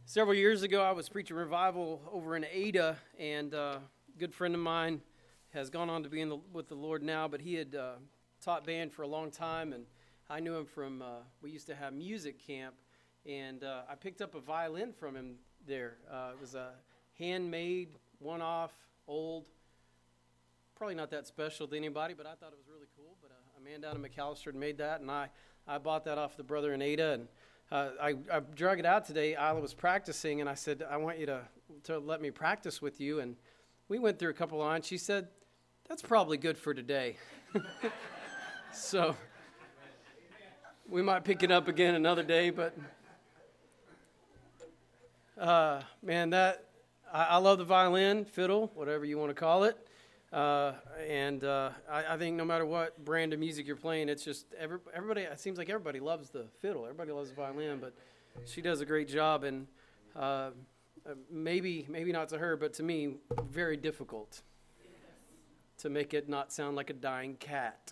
Several years ago, I was preaching revival over in Ada, and a good friend of mine has gone on to be with the Lord now, but he had taught band for a long time, and I knew him from, we used to have music camp, and I picked up a violin from him there. It was a handmade, one-off, old, probably not that special to anybody, but I thought it was really cool. But a man down in McAllister had made that, and I bought that off the brother in Ada, and I drug it out today. Isla was practicing, and I said, I want you to let me practice with you. And we went through a couple lines. She said, that's probably good for today. So we might pick it up again another day. But, man, I love the violin, fiddle, whatever you want to call it. I think no matter what brand of music you're playing, it's just everybody. It seems like everybody loves the fiddle. Everybody loves the violin, but she does a great job. And maybe not to her, but to me, very difficult to make it not sound like a dying cat.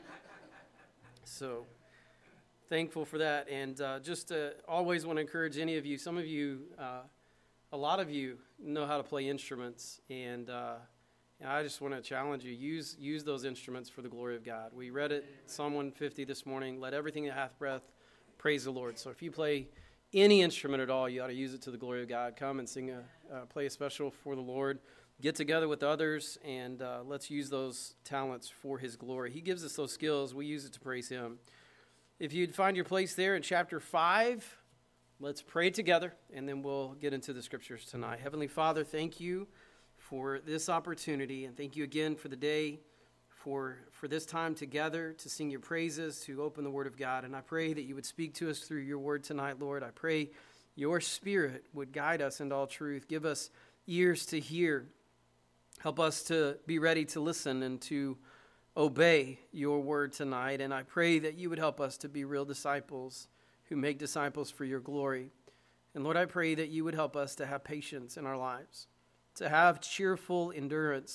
So thankful for that, and just always want to encourage any of you. Some of you, a lot of you, know how to play instruments, and I just want to challenge you, use those instruments for the glory of God. We read it, Psalm 150 this morning, let everything that hath breath praise the Lord. So if you play any instrument at all, you ought to use it to the glory of God. Come and play a special for the Lord. Get together with others, and let's use those talents for His glory. He gives us those skills. We use it to praise Him. If you'd find your place there in chapter 5, let's pray together, and then we'll get into the scriptures tonight. Heavenly Father, thank you for this opportunity, and thank you again for the day, for this time together to sing your praises, to open the Word of God. And I pray that you would speak to us through your Word tonight, Lord. I pray your Spirit would guide us into all truth. Give us ears to hear. Help us to be ready to listen and to obey your Word tonight. And I pray that you would help us to be real disciples who make disciples for your glory. And Lord, I pray that you would help us to have patience in our lives, to have cheerful endurance,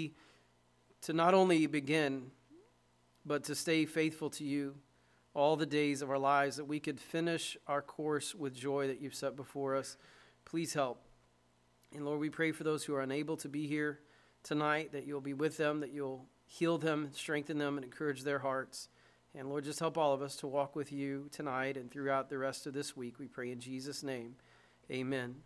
to not only begin, but to stay faithful to you all the days of our lives, that we could finish our course with joy that you've set before us. Please help. And Lord, we pray for those who are unable to be here tonight, that you'll be with them, that you'll heal them, strengthen them, and encourage their hearts. And Lord, just help all of us to walk with you tonight and throughout the rest of this week. We pray in Jesus' name. Amen.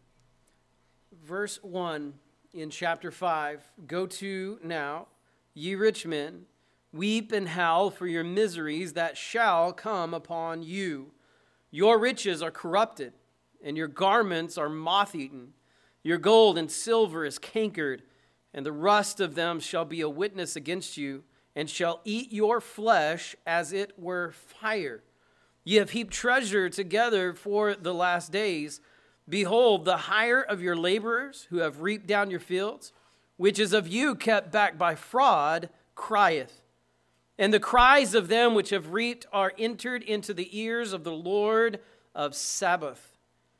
Verse 1 in chapter 5, go to now, ye rich men, weep and howl for your miseries that shall come upon you. Your riches are corrupted, and your garments are moth-eaten. Your gold and silver is cankered, and the rust of them shall be a witness against you, and shall eat your flesh as it were fire. Ye have heaped treasure together for the last days. Behold, the hire of your laborers who have reaped down your fields, which is of you kept back by fraud, crieth. And the cries of them which have reaped are entered into the ears of the Lord of Sabaoth.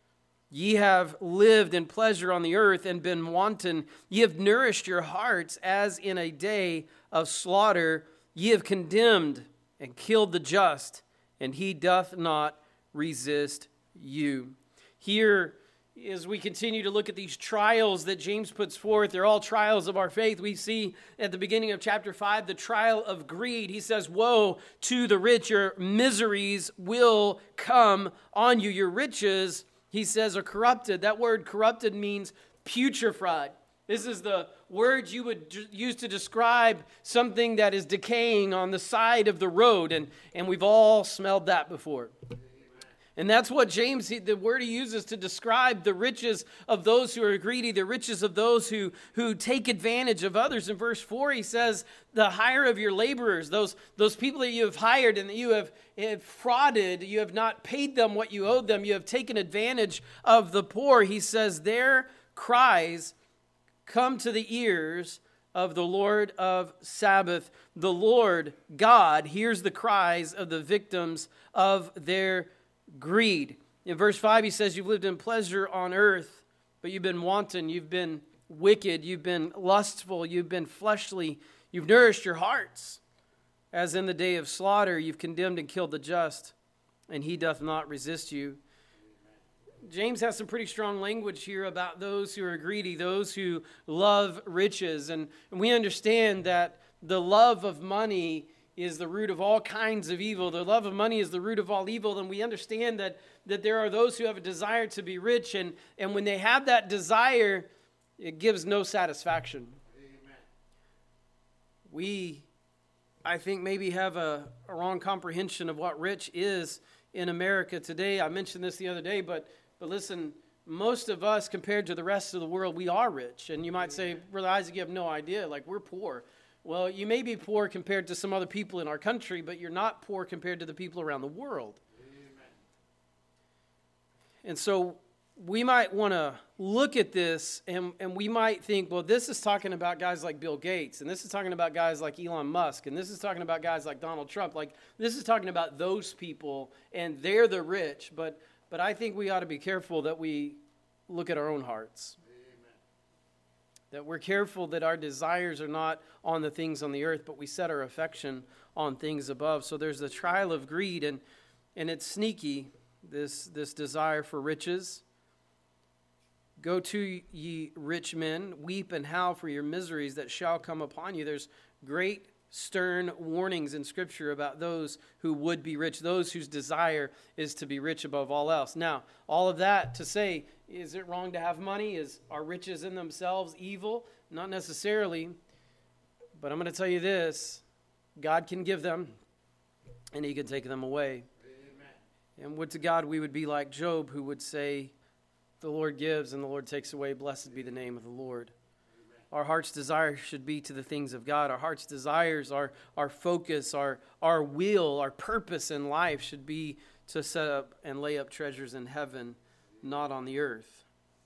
Ye have lived in pleasure on the earth and been wanton. Ye have nourished your hearts as in a day of slaughter. Ye have condemned and killed the just, and he doth not resist you. Here, as we continue to look at these trials that James puts forth, they're all trials of our faith. We see at the beginning of chapter 5 the trial of greed. He says, woe to the rich, your miseries will come on you. Your riches, he says, are corrupted. That word corrupted means putrefied. This is the word you would use to describe something that is decaying on the side of the road, and we've all smelled that before. And that's what James, the word he uses to describe the riches of those who are greedy, the riches of those who take advantage of others. In verse 4, he says, the hire of your laborers, those people that you have hired and that you have frauded, you have not paid them what you owed them, you have taken advantage of the poor. He says, their cries come to the ears of the Lord of Sabaoth. The Lord God hears the cries of the victims of their greed. In verse 5, he says, you've lived in pleasure on earth, but you've been wanton, you've been wicked, you've been lustful, you've been fleshly, you've nourished your hearts. As in the day of slaughter, you've condemned and killed the just, and he doth not resist you. James has some pretty strong language here about those who are greedy, those who love riches. And we understand that the love of money is the root of all kinds of evil. The love of money is the root of all evil. And we understand that there are those who have a desire to be rich. And when they have that desire, it gives no satisfaction. Amen. We, I think, maybe have a wrong comprehension of what rich is in America today. I mentioned this the other day, but listen, most of us, compared to the rest of the world, we are rich. And you might say, Brother Isaac, you have no idea. Like, we're poor. Well, you may be poor compared to some other people in our country, but you're not poor compared to the people around the world. Amen. And so we might want to look at this, and we might think, well, this is talking about guys like Bill Gates, and this is talking about guys like Elon Musk, and this is talking about guys like Donald Trump. Like, this is talking about those people, and they're the rich. But I think we ought to be careful that we look at our own hearts. That we're careful that our desires are not on the things on the earth, but we set our affection on things above. So there's the trial of greed, and it's sneaky, this desire for riches. Go to, ye rich men, weep and howl for your miseries that shall come upon you. There's great stern warnings in Scripture about those who would be rich, those whose desire is to be rich above all else. Now, all of that to say, is it wrong to have money? Are riches in themselves evil? Not necessarily. But I'm going to tell you this. God can give them, and He can take them away. Amen. And would to God we would be like Job, who would say, the Lord gives and the Lord takes away. Blessed be the name of the Lord. Amen. Our heart's desire should be to the things of God. Our heart's desires, our focus, our will, our purpose in life should be to set up and lay up treasures in heaven, not on the earth.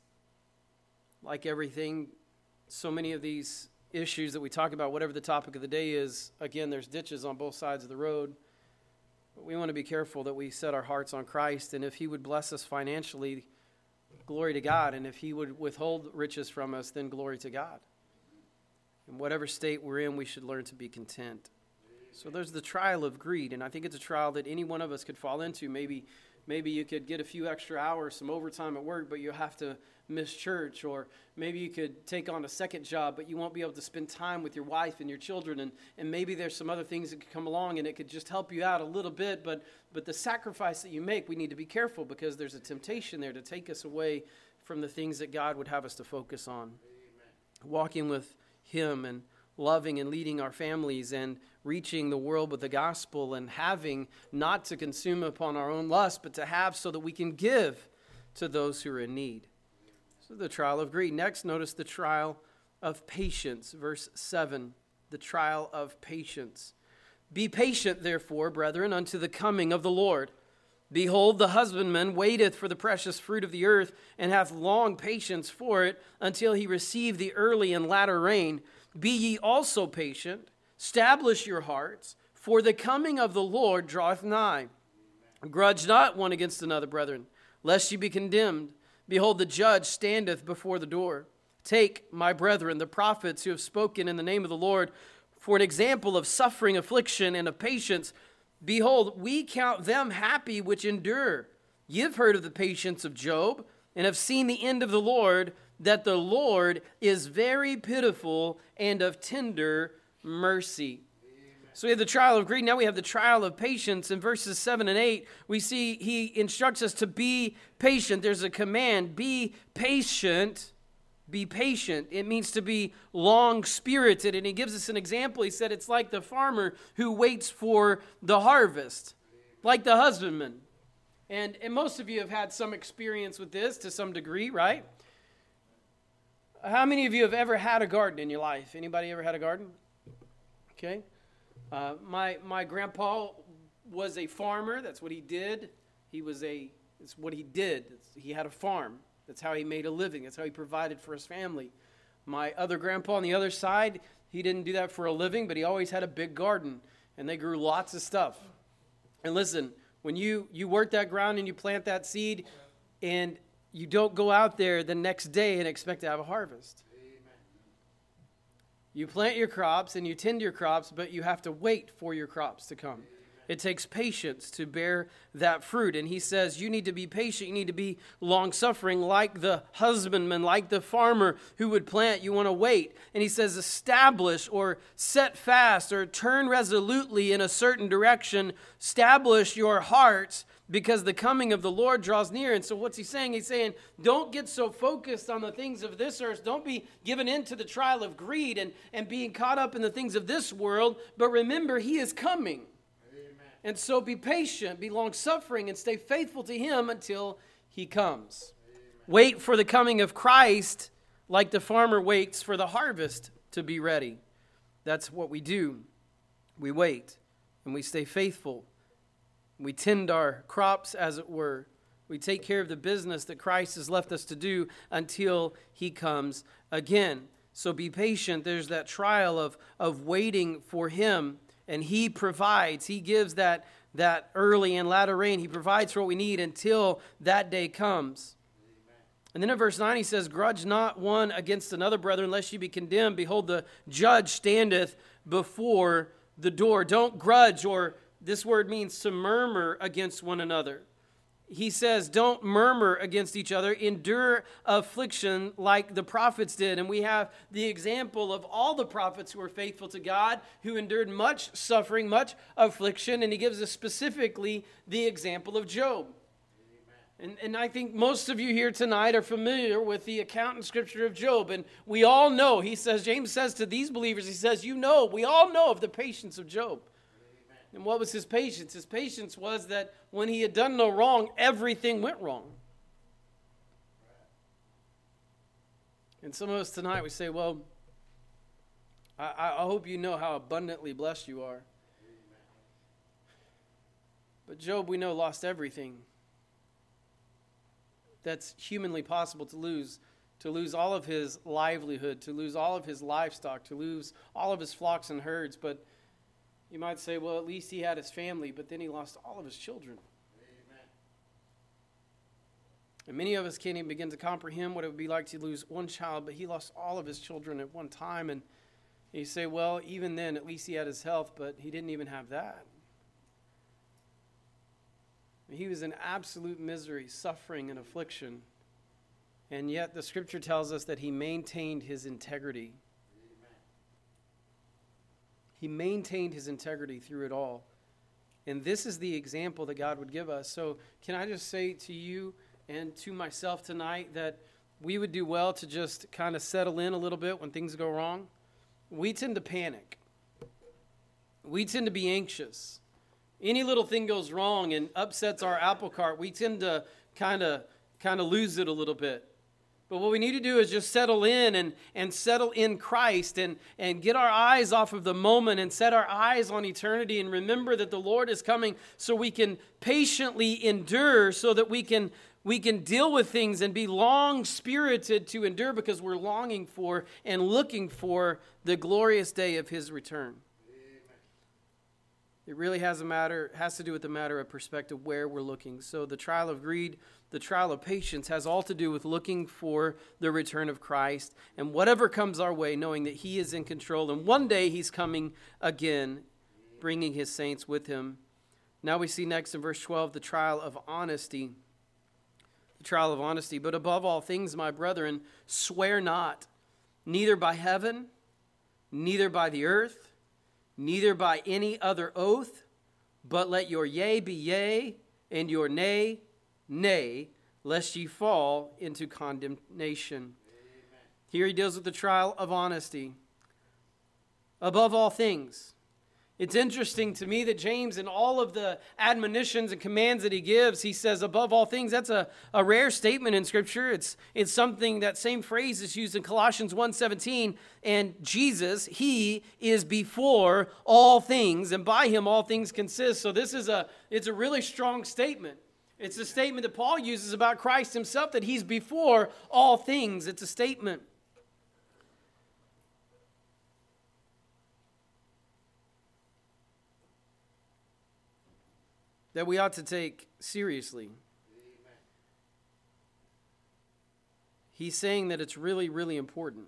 Like everything, so many of these issues that we talk about, whatever the topic of the day is, again, there's ditches on both sides of the road. But we want to be careful that we set our hearts on Christ, and if He would bless us financially, glory to God. And if He would withhold riches from us, then glory to God. In whatever state we're in, we should learn to be content. So there's the trial of greed, and I think it's a trial that any one of us could fall into. Maybe you could get a few extra hours, some overtime at work, but you'll have to miss church. Or maybe you could take on a second job, but you won't be able to spend time with your wife and your children. And maybe there's some other things that could come along, and it could just help you out a little bit. But the sacrifice that you make, we need to be careful, because there's a temptation there to take us away from the things that God would have us to focus on. Amen. Walking with Him and loving and leading our families and reaching the world with the gospel, and having not to consume upon our own lust, but to have so that we can give to those who are in need. So the trial of greed. Next, notice the trial of patience. Verse 7, the trial of patience. Be patient, therefore, brethren, unto the coming of the Lord. Behold, the husbandman waiteth for the precious fruit of the earth, and hath long patience for it, until he receive the early and latter rain. Be ye also patient, establish your hearts, for the coming of the Lord draweth nigh. Grudge not one against another, brethren, lest ye be condemned. Behold, the judge standeth before the door. Take, my brethren, the prophets who have spoken in the name of the Lord, for an example of suffering, affliction, and of patience. Behold, we count them happy which endure. Ye have heard of the patience of Job, and have seen the end of the Lord, that the Lord is very pitiful and of tender mercy. Amen. So we have the trial of greed. Now we have the trial of patience. In verses 7 and 8, we see He instructs us to be patient. There's a command, be patient. Be patient. It means to be long-spirited. And He gives us an example. He said it's like the farmer who waits for the harvest, like the husbandman. And most of you have had some experience with this to some degree, right? How many of you have ever had a garden in your life? Anybody ever had a garden? Okay. My grandpa was a farmer. That's what he did. It's what he did. He had a farm. That's how he made a living. That's how he provided for his family. My other grandpa on the other side, he didn't do that for a living, but he always had a big garden, and they grew lots of stuff. And listen, when you work that ground and you plant that seed, and you don't go out there the next day and expect to have a harvest. Amen. You plant your crops and you tend your crops, but you have to wait for your crops to come. Amen. It takes patience to bear that fruit. And he says you need to be patient. You need to be long-suffering like the husbandman, like the farmer who would plant. You want to wait. And he says establish or set fast or turn resolutely in a certain direction. Establish your hearts because the coming of the Lord draws near. And so what's he saying? He's saying don't get so focused on the things of this earth. Don't be given into the trial of greed and being caught up in the things of this world. But remember, he is coming. And so be patient, be long-suffering, and stay faithful to him until he comes. Amen. Wait for the coming of Christ like the farmer waits for the harvest to be ready. That's what we do. We wait, and we stay faithful. We tend our crops, as it were. We take care of the business that Christ has left us to do until he comes again. So be patient. There's that trial of waiting for him. And he provides, he gives that early and latter rain. He provides for what we need until that day comes. Amen. And then in verse 9 he says, grudge not one against another, brethren, lest ye be condemned. Behold, the judge standeth before the door. Don't grudge, or this word means to murmur against one another. He says, don't murmur against each other. Endure affliction like the prophets did. And we have the example of all the prophets who were faithful to God, who endured much suffering, much affliction. And he gives us specifically the example of Job. And I think most of you here tonight are familiar with the account in Scripture of Job. And we all know, he says, James says to these believers, he says, we all know of the patience of Job. And what was his patience? His patience was that when he had done no wrong, everything went wrong. And some of us tonight, we say, well, I hope you know how abundantly blessed you are. But Job, we know, lost everything that's humanly possible to lose all of his livelihood, to lose all of his livestock, to lose all of his flocks and herds. But you might say, well, at least he had his family, but then he lost all of his children. Amen. And many of us can't even begin to comprehend what it would be like to lose one child, but he lost all of his children at one time. And you say, well, even then, at least he had his health, but he didn't even have that. He was in absolute misery, suffering, and affliction. And yet the Scripture tells us that he maintained his integrity. He maintained his integrity through it all. And this is the example that God would give us. So can I just say to you and to myself tonight that we would do well to just kind of settle in a little bit when things go wrong? We tend to panic. We tend to be anxious. Any little thing goes wrong and upsets our apple cart, we tend to kind of lose it a little bit. But what we need to do is just settle in and settle in Christ and get our eyes off of the moment and set our eyes on eternity and remember that the Lord is coming so we can patiently endure so that we can deal with things and be long-spirited to endure because we're longing for and looking for the glorious day of his return. It really has to do with the matter of perspective where we're looking. So the trial of greed, the trial of patience has all to do with looking for the return of Christ and whatever comes our way, knowing that he is in control. And one day he's coming again, bringing his saints with him. Now we see next in verse 12, the trial of honesty. The trial of honesty. But above all things, my brethren, swear not, neither by heaven, neither by the earth, neither by any other oath, but let your yea be yea, and your nay, nay, lest ye fall into condemnation. Amen. Here he deals with the trial of honesty. Above all things. It's interesting to me that James, in all of the admonitions and commands that he gives, he says, above all things. That's a rare statement in Scripture. It's something, that same phrase is used in Colossians 1:17. And Jesus, he is before all things, and by him all things consist. So it's a really strong statement. It's a statement that Paul uses about Christ himself, that he's before all things. It's a statement. That we ought to take seriously. Amen. He's saying that it's really, really important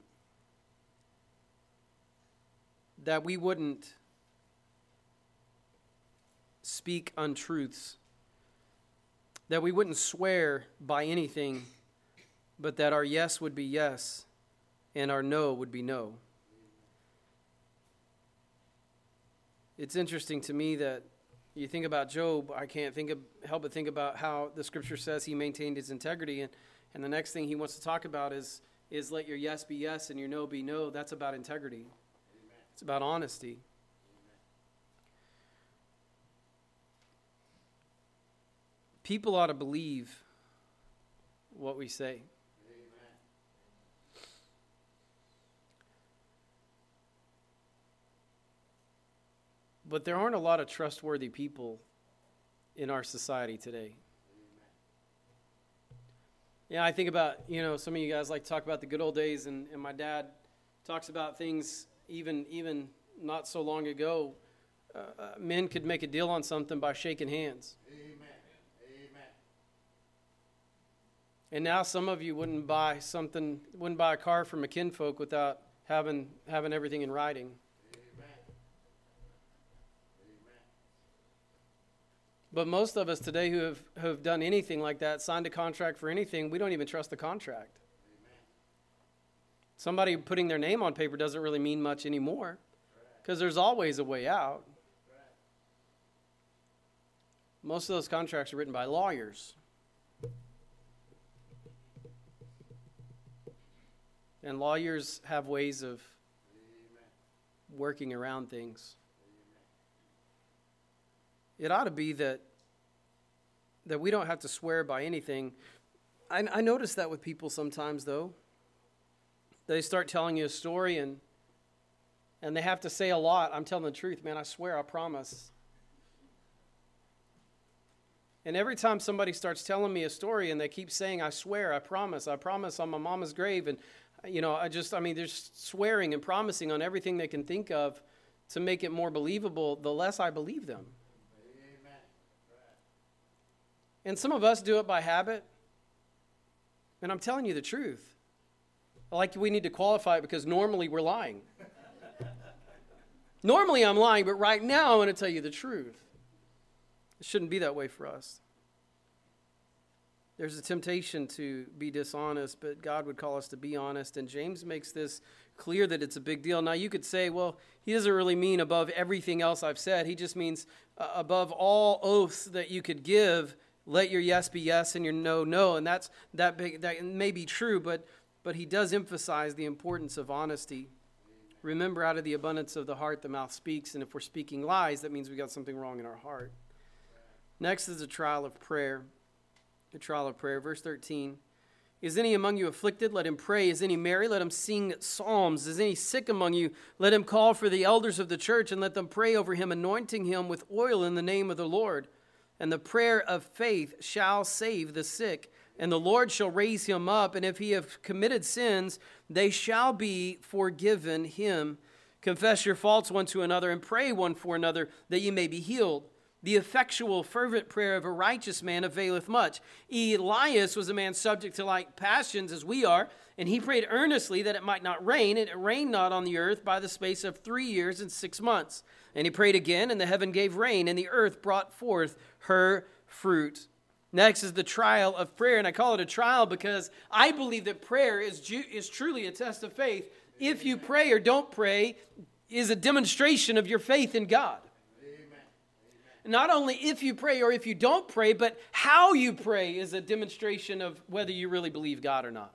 that we wouldn't speak untruths, that we wouldn't swear by anything, but that our yes would be yes and our no would be no. It's interesting to me that you think about Job, I can't help but think about how the scripture says he maintained his integrity, and the next thing he wants to talk about is let your yes be yes and your no be no. That's about integrity. Amen. It's about honesty. Amen. People ought to believe what we say. Amen. But there aren't a lot of trustworthy people in our society today. Yeah, I think about, some of you guys like to talk about the good old days, and my dad talks about things even not so long ago. Men could make a deal on something by shaking hands. Amen. Amen. And now some of you wouldn't buy a car from a kinfolk without having everything in writing. But most of us today who have done anything like that, signed a contract for anything, we don't even trust the contract. Amen. Somebody putting their name on paper doesn't really mean much anymore because there's always a way out. Most of those contracts are written by lawyers. And lawyers have ways of working around things. It ought to be that we don't have to swear by anything. I notice that with people sometimes, though. They start telling you a story and they have to say a lot. I'm telling the truth, man, I swear, I promise. And every time somebody starts telling me a story and they keep saying, I swear, I promise on my mama's grave. And, they're swearing and promising on everything they can think of to make it more believable, the less I believe them. And some of us do it by habit. And I'm telling you the truth. We need to qualify it because normally we're lying. Normally I'm lying, but right now I want to tell you the truth. It shouldn't be that way for us. There's a temptation to be dishonest, but God would call us to be honest. And James makes this clear that it's a big deal. Now you could say, well, he doesn't really mean above everything else I've said. He just means above all oaths that you could give, let your yes be yes and your no, no. And that may be true, but he does emphasize the importance of honesty. Remember, out of the abundance of the heart, the mouth speaks. And if we're speaking lies, that means we got something wrong in our heart. Next is a trial of prayer. The trial of prayer. Verse 13. Is any among you afflicted? Let him pray. Is any merry? Let him sing psalms. Is any sick among you? Let him call for the elders of the church and let them pray over him, anointing him with oil in the name of the Lord. And the prayer of faith shall save the sick, and the Lord shall raise him up. And if he have committed sins, they shall be forgiven him. Confess your faults one to another, and pray one for another, that ye may be healed. The effectual, fervent prayer of a righteous man availeth much. Elias was a man subject to like passions as we are, and he prayed earnestly that it might not rain, and it rained not on the earth by the space of 3 years and 6 months. And he prayed again, and the heaven gave rain, and the earth brought forth her fruit. Next is the trial of prayer, and I call it a trial because I believe that prayer is truly a test of faith. If you pray or don't pray is a demonstration of your faith in God. Not only if you pray or if you don't pray, but how you pray is a demonstration of whether you really believe God or not.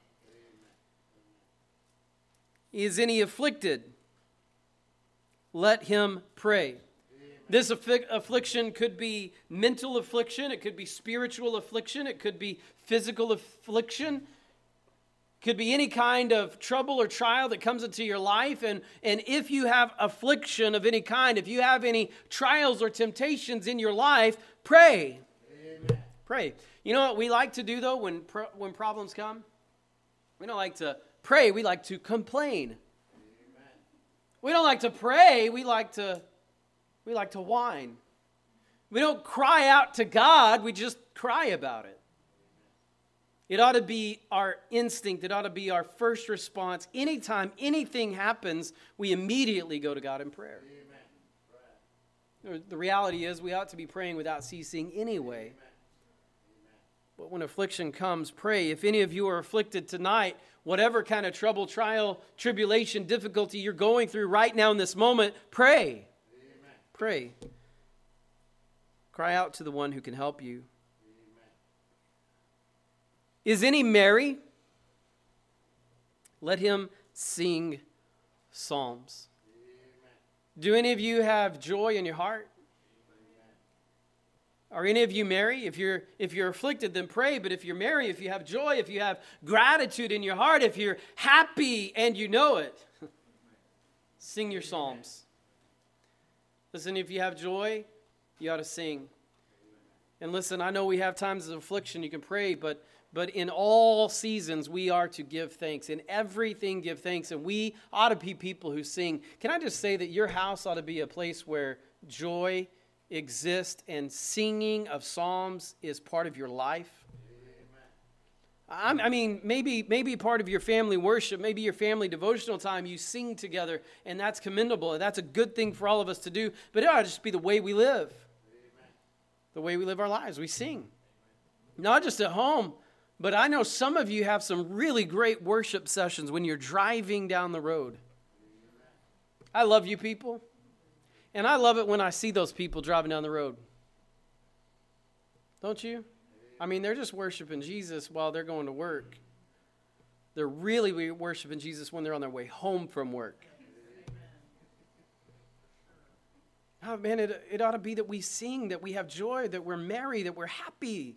Is any afflicted? Let him pray. This affliction could be mental affliction. It could be spiritual affliction. It could be physical affliction. Could be any kind of trouble or trial that comes into your life. And if you have affliction of any kind, if you have any trials or temptations in your life, pray. Amen. Pray. You know what we like to do, though, when problems come? We don't like to pray. We like to complain. Amen. We don't like to pray. We like to whine. We don't cry out to God. We just cry about it. It ought to be our instinct. It ought to be our first response. Anytime anything happens, we immediately go to God in prayer. Amen. The reality is we ought to be praying without ceasing anyway. But when affliction comes, pray. If any of you are afflicted tonight, whatever kind of trouble, trial, tribulation, difficulty you're going through right now in this moment, pray. Amen. Pray. Cry out to the one who can help you. Amen. Is any merry? Let him sing psalms. Amen. Do any of you have joy in your heart? Are any of you merry? If you're afflicted, then pray. But if you're merry, if you have joy, if you have gratitude in your heart, if you're happy and you know it, sing your psalms. Listen, if you have joy, you ought to sing. And listen, I know we have times of affliction, you can pray, but in all seasons we are to give thanks. In everything give thanks, and we ought to be people who sing. Can I just say that your house ought to be a place where joy exist and singing of psalms is part of your life? Amen. I mean, maybe part of your family worship, maybe your family devotional time, you sing together, and that's commendable, and that's a good thing for all of us to do, but it ought to just be the way we live. Amen. The way we live our lives, we sing. Not just at home, but I know some of you have some really great worship sessions when you're driving down the road. Amen. I love you people. And I love it when I see those people driving down the road. Don't you? I mean, they're just worshiping Jesus while they're going to work. They're really worshiping Jesus when they're on their way home from work. Oh, man, it ought to be that we sing, that we have joy, that we're merry, that we're happy.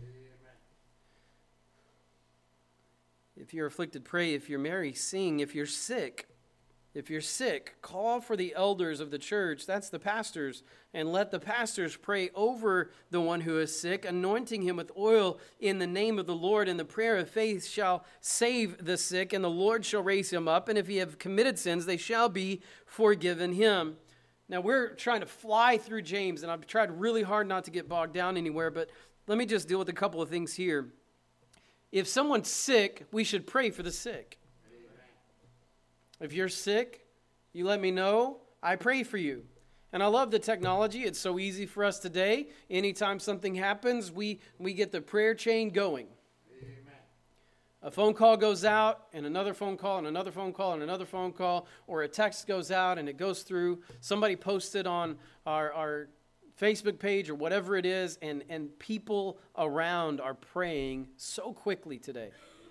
If you're afflicted, pray. If you're merry, sing. If you're sick, call for the elders of the church, that's the pastors, and let the pastors pray over the one who is sick, anointing him with oil in the name of the Lord, and the prayer of faith shall save the sick, and the Lord shall raise him up, and if he have committed sins, they shall be forgiven him. Now, we're trying to fly through James, and I've tried really hard not to get bogged down anywhere, but let me just deal with a couple of things here. If someone's sick, we should pray for the sick. If you're sick, you let me know. I pray for you. And I love the technology. It's so easy for us today. Anytime something happens, we get the prayer chain going. Amen. A phone call goes out, and another phone call, and another phone call, and another phone call, or a text goes out, and it goes through. Somebody posted on our Facebook page or whatever it is, and people around are praying so quickly today.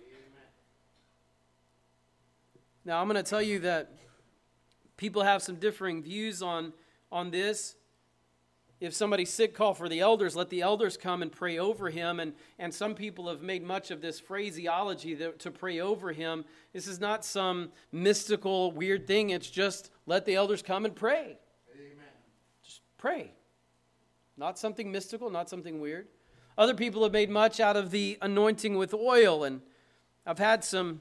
Now, I'm going to tell you that people have some differing views on this. If somebody's sick, call for the elders. Let the elders come and pray over him. And some people have made much of this phraseology to pray over him. This is not some mystical, weird thing. It's just let the elders come and pray. Amen. Just pray. Not something mystical, not something weird. Other people have made much out of the anointing with oil. And I've had some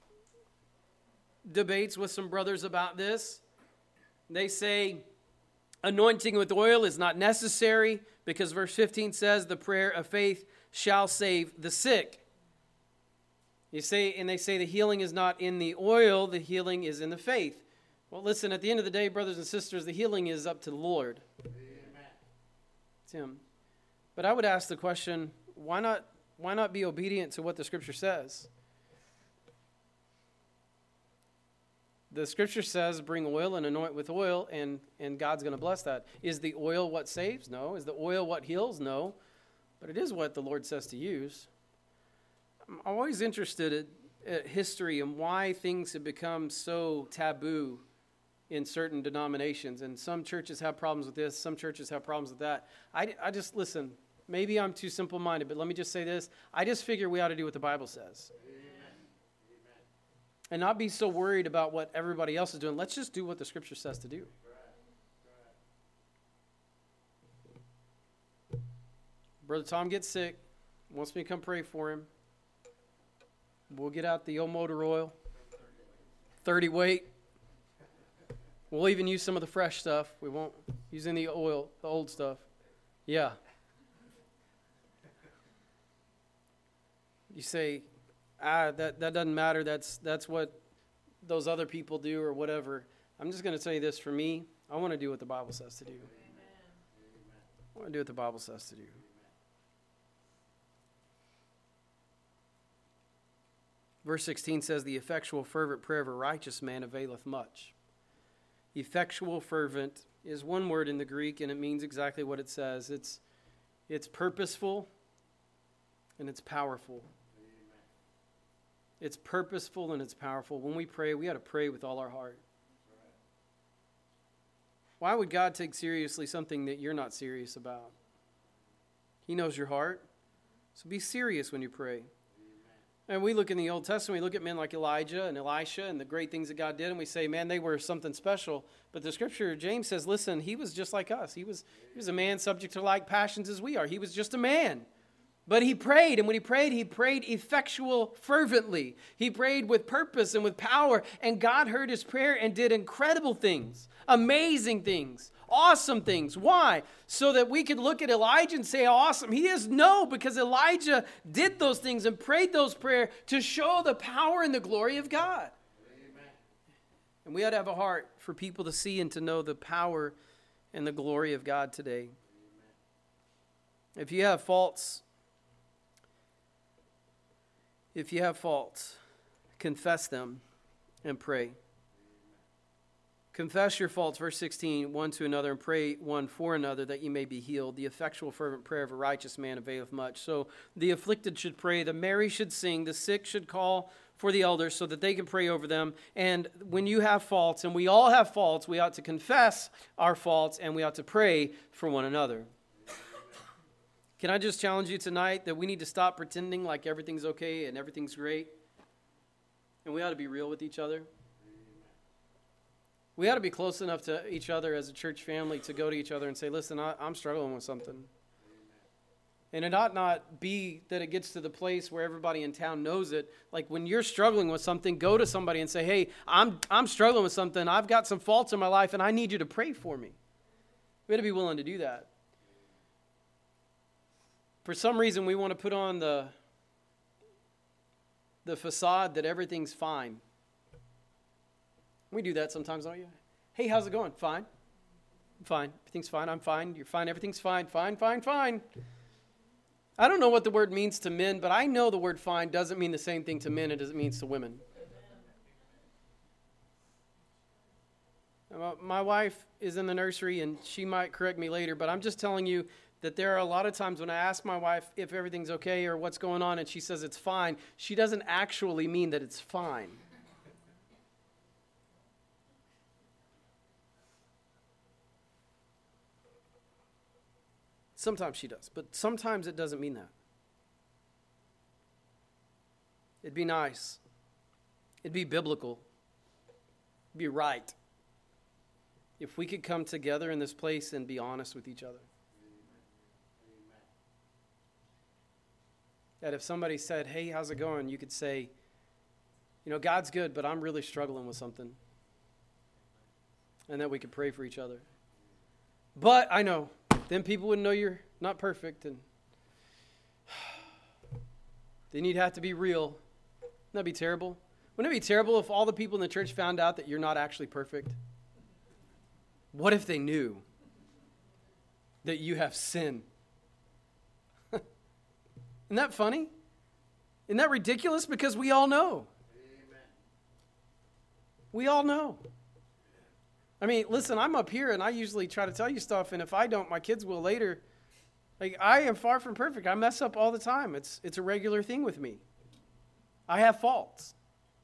debates with some brothers about this. They say anointing with oil is not necessary because verse 15 says the prayer of faith shall save the sick. They say the healing is not in the oil, the healing is in the faith. Well, listen, at the end of the day, brothers and sisters, the healing is up to the Lord. Amen. It's Him. But I would ask the question, why not be obedient to what the Scripture says? The Scripture says, bring oil and anoint with oil, and God's going to bless that. Is the oil what saves? No. Is the oil what heals? No. But it is what the Lord says to use. I'm always interested in history and why things have become so taboo in certain denominations. And some churches have problems with this. Some churches have problems with that. I just, listen, maybe I'm too simple-minded, but let me just say this. I just figure we ought to do what the Bible says. And not be so worried about what everybody else is doing. Let's just do what the Scripture says to do. Brother Tom gets sick. Wants me to come pray for him. We'll get out the old motor oil. 30 weight. We'll even use some of the fresh stuff. We won't use any oil, the old stuff. Yeah. You say, that doesn't matter. That's what those other people do or whatever. I'm just going to tell you this. For me, I want to do what the Bible says to do. Amen. I want to do what the Bible says to do. Verse 16 says, the effectual fervent prayer of a righteous man availeth much. Effectual fervent is one word in the Greek, and it means exactly what it says. It's purposeful and it's powerful. Amen. It's purposeful and it's powerful. When we pray, we got to pray with all our heart. Right. Why would God take seriously something that you're not serious about? He knows your heart. So be serious when you pray. And we look in the Old Testament, we look at men like Elijah and Elisha and the great things that God did, and we say, man, they were something special. But the scripture, James says, listen, he was just like us. He was a man subject to like passions as we are. He was just a man. But he prayed, and when he prayed effectual fervently. He prayed with purpose and with power, and God heard his prayer and did incredible things, amazing things, awesome things. Why? So that we could look at Elijah and say how awesome he is? No, because Elijah did those things and prayed those prayers to show the power and the glory of God. Amen. And we ought to have a heart for people to see and to know the power and the glory of God today. Amen. If you have faults, confess them and pray. Confess your faults, verse 16, one to another, and pray one for another, that you may be healed. The effectual fervent prayer of a righteous man availeth much. So the afflicted should pray, the merry should sing, the sick should call for the elders so that they can pray over them. And when you have faults, and we all have faults, we ought to confess our faults, and we ought to pray for one another. Can I just challenge you tonight that we need to stop pretending like everything's okay and everything's great? And we ought to be real with each other. We ought to be close enough to each other as a church family to go to each other and say, listen, I'm struggling with something. And it ought not be that it gets to the place where everybody in town knows it. Like when you're struggling with something, go to somebody and say, hey, I'm struggling with something. I've got some faults in my life and I need you to pray for me. We ought to be willing to do that. For some reason, we want to put on the facade that everything's fine. We do that sometimes, don't you? Hey, how's it going? Fine. I'm fine. Everything's fine. I'm fine. You're fine. Everything's fine. Fine, fine, fine. I don't know what the word means to men, but I know the word fine doesn't mean the same thing to men as it means to women. My wife is in the nursery, and she might correct me later, but I'm just telling you that there are a lot of times when I ask my wife if everything's okay or what's going on, and she says it's fine, she doesn't actually mean that it's fine. Sometimes she does, but sometimes it doesn't mean that. It'd be nice. It'd be biblical. It'd be right if we could come together in this place and be honest with each other. Amen. That if somebody said, hey, how's it going? You could say, you know, God's good, but I'm really struggling with something. And that we could pray for each other. But I know, then people would know you're not perfect, and then you'd have to be real. Wouldn't that be terrible? Wouldn't it be terrible if all the people in the church found out that you're not actually perfect? What if they knew that you have sin? Isn't that funny? Isn't that ridiculous? Because we all know. Amen. We all know. I mean, listen, I'm up here and I usually try to tell you stuff, and if I don't, my kids will later. Like, I am far from perfect. I mess up all the time. It's a regular thing with me. I have faults.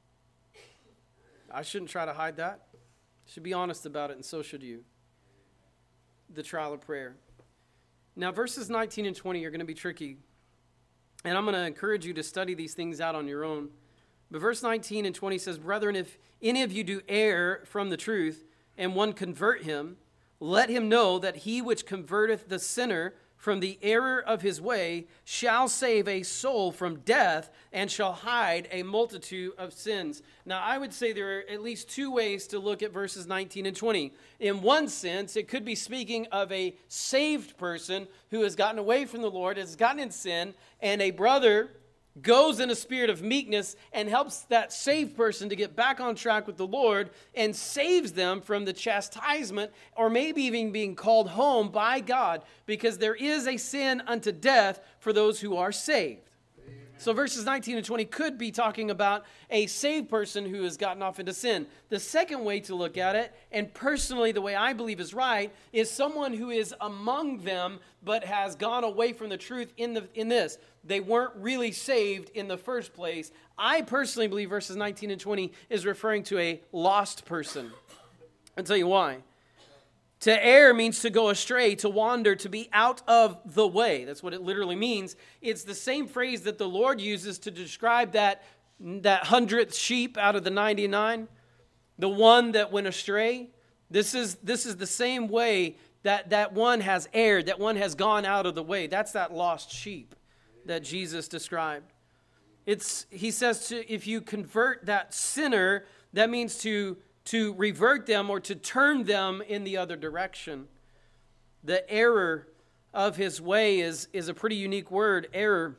I shouldn't try to hide that. I should be honest about it, and so should you. The trial of prayer. Now, verses 19 and 20 are going to be tricky, and I'm going to encourage you to study these things out on your own. But verse 19 and 20 says, brethren, if any of you do err from the truth, and one convert him, let him know that he which converteth the sinner from the error of his way shall save a soul from death and shall hide a multitude of sins. Now, I would say there are at least two ways to look at verses 19 and 20. In one sense, it could be speaking of a saved person who has gotten away from the Lord, has gotten in sin, and a brother goes in a spirit of meekness and helps that saved person to get back on track with the Lord and saves them from the chastisement or maybe even being called home by God, because there is a sin unto death for those who are saved. So verses 19 and 20 could be talking about a saved person who has gotten off into sin. The second way to look at it, and personally the way I believe is right, is someone who is among them but has gone away from the truth in this. They weren't really saved in the first place. I personally believe verses 19 and 20 is referring to a lost person. I'll tell you why. To err means to go astray, to wander, to be out of the way. That's what it literally means. It's the same phrase that the Lord uses to describe that 100th sheep out of the 99, the one that went astray. This is the same way that one has erred, that one has gone out of the way. That's that lost sheep that Jesus described. He says if you convert that sinner, that means to revert them or to turn them in the other direction. The error of his way is a pretty unique word, error.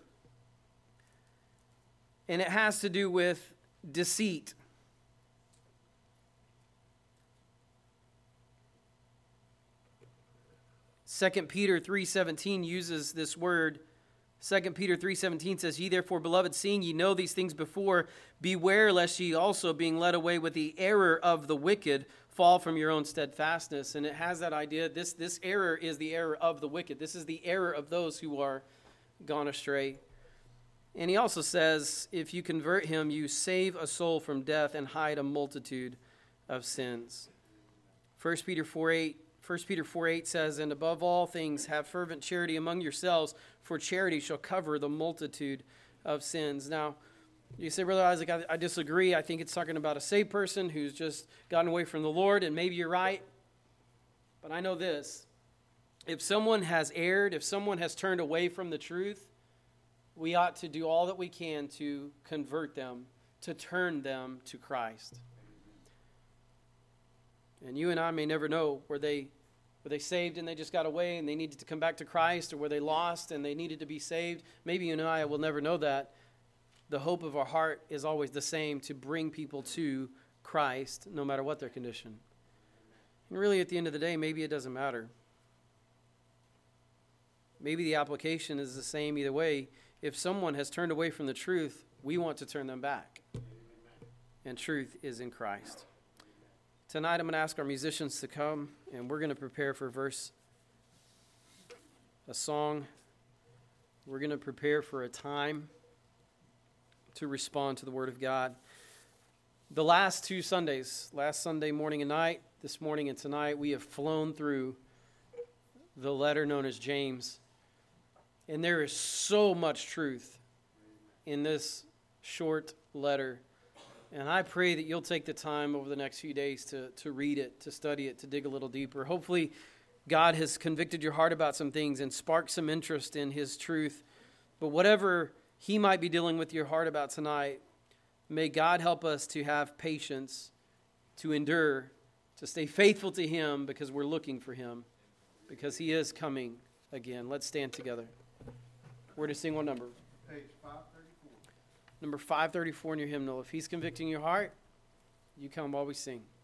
And it has to do with deceit. Second Peter 3:17 uses this word. 2 Peter 3:17 says, Ye therefore, beloved, seeing ye know these things before, beware lest ye also, being led away with the error of the wicked, fall from your own steadfastness. And it has that idea, this error is the error of the wicked. This is the error of those who are gone astray. And he also says, if you convert him, you save a soul from death and hide a multitude of sins. 1 Peter 4:8 says, And above all things have fervent charity among yourselves, for charity shall cover the multitude of sins. Now, you say, Brother Isaac, I disagree. I think it's talking about a saved person who's just gotten away from the Lord, and maybe you're right. But I know this. If someone has erred, if someone has turned away from the truth, we ought to do all that we can to convert them, to turn them to Christ. And you and I may never know, were they saved and they just got away and they needed to come back to Christ, or were they lost and they needed to be saved? Maybe you and I will never know that. The hope of our heart is always the same, to bring people to Christ no matter what their condition. And really at the end of the day, maybe it doesn't matter. Maybe the application is the same either way. If someone has turned away from the truth, we want to turn them back. And truth is in Christ. Tonight I'm going to ask our musicians to come, and we're going to prepare for a song. We're going to prepare for a time to respond to the Word of God. The last two Sundays, last Sunday morning and night, this morning and tonight, we have flown through the letter known as James. And there is so much truth in this short letter. And I pray that you'll take the time over the next few days to read it, to study it, to dig a little deeper. Hopefully, God has convicted your heart about some things and sparked some interest in His truth. But whatever He might be dealing with your heart about tonight, may God help us to have patience, to endure, to stay faithful to Him, because we're looking for Him, because He is coming again. Let's stand together. We're going to sing one number. Page 534. Number 534 in your hymnal. If He's convicting your heart, you come while we sing.